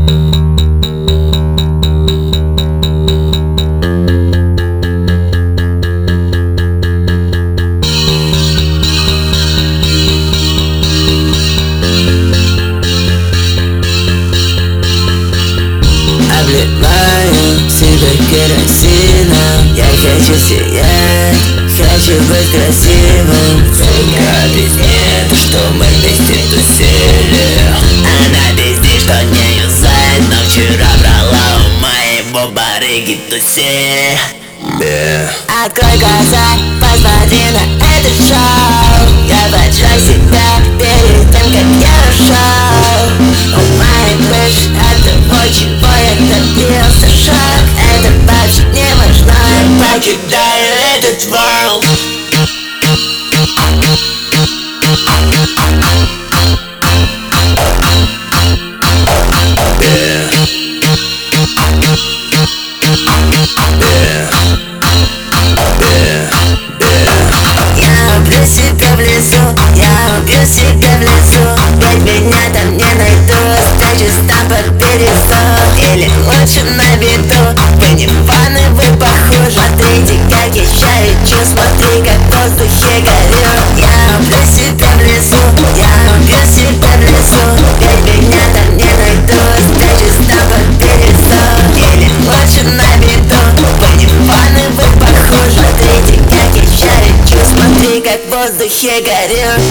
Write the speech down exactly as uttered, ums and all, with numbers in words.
Обливаю себя керосином. Я хочу сиять, хочу быть красивым. Сука, пиздец, что мы вместе тусили. Она пиздит, что не юзает, но вчера брала у моего барыги туси. Yeah. Открой глаза, посмотри на это шоу. Я поджег себя перед тем, как я ушел. У моей бывшей от того, чего я добился. Шаг, это вообще не важно. Я покидаю этот world. Yeah. Yeah. Я убью себя в лесу, я убью себя в лесу. Ведь меня там не найду, встречусь там по пересу. Или лучше на виду, вы не фаны, вы похожи. Смотрите, как я щаричу, смотри, как в воздухе горю. Я убью себя в лесу, я убью себя в лесу. Ведь меня там не найду, встречусь там по пересу. Или лучше на виду, вы не фаны, вы похожи. Смотрите, как я щаричу, смотри, как в воздухе горю.